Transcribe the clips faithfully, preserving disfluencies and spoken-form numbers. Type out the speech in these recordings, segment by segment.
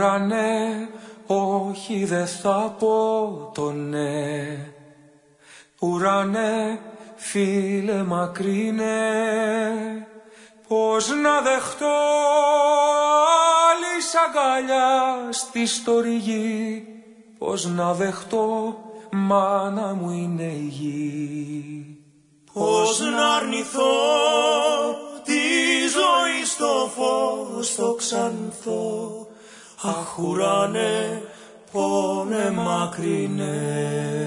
ουρανέ, όχι δε θα πω το ναι. Ουρανέ, φίλε μακρινέ, πώς να δεχτώ άλλη αγκαλιά στη στοργή, πώς να δεχτώ μάνα μου είναι η γη. Πώς να αρνηθώ τη ζωή στο φως το ξανθώ, αχ ουρανέ, πόνε μακρινέ.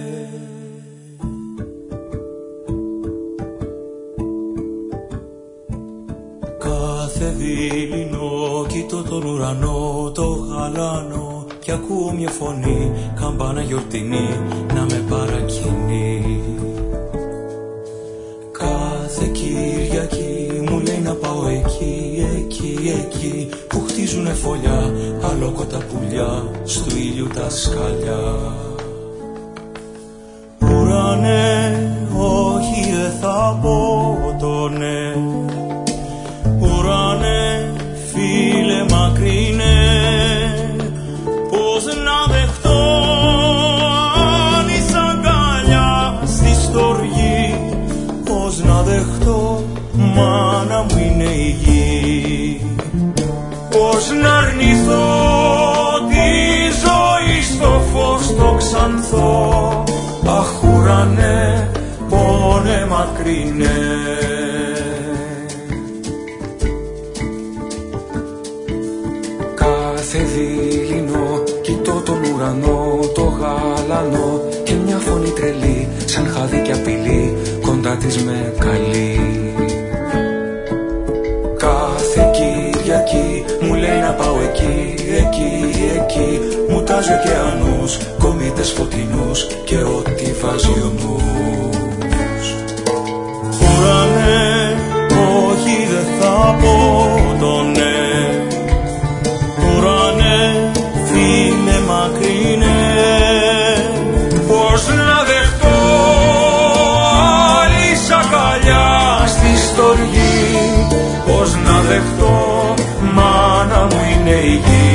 Κάθε δειλινό κοιτώ τον ουρανό, το γαλάνο κι ακούω μια φωνή, καμπάνα γιορτινή να με παρακινεί. Κάθε Κυριακή μου λέει να πάω εκεί, εκεί, εκεί που χτίζουνε φωλιά, αλόκοτα πουλιά, στου ήλιου τα σκαλιά. Ουρανέ, όχι δε θα πω το ναι. Ουρανέ, φίλε μακρινέ, πώς να δεχτώ άνης αγκαλιά στη στοργή, πώς να δεχτώ μάνα μου είναι η γη. Πώς να αρνηθώ τη ζωή στο φως το ξανθώ, αχ ουρανέ, πόνε μακρινέ. Κάθε δειλινό κοιτώ τον ουρανό, το γαλανό και μια φωνή τρελή, σαν χάδι και απειλή, κοντά της με καλεί. Κάθε Κυριακή μου λέει να πάω εκεί, εκεί, εκεί, μου τάζει ωκεανούς, κομίτες φωτεινούς και ό,τι βάζει ο νους. Ουρανέ, όχι δε θα πω το ναι. Ουρανέ, φίλε μακρινέ, πώς να δεχτώ άλλη αγκαλιά στη στοργή, πώς να δεχτώ μάνα μου είναι η γη.